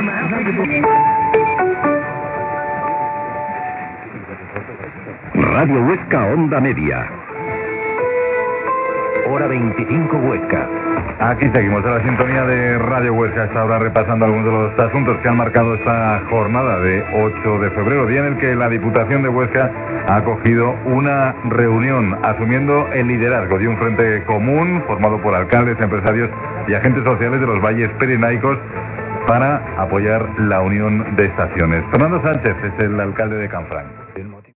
Radio Huesca, onda media. Hora 25 Huesca. Aquí seguimos en la sintonía de Radio Huesca, esta hora repasando algunos de los asuntos que han marcado esta jornada de 8 de febrero, día en el que la Diputación de Huesca ha acogido una reunión asumiendo el liderazgo de un frente común formado por alcaldes, empresarios y agentes sociales de los valles pirenaicos para apoyar la unión de estaciones. Fernando Sánchez es el alcalde de Canfranc.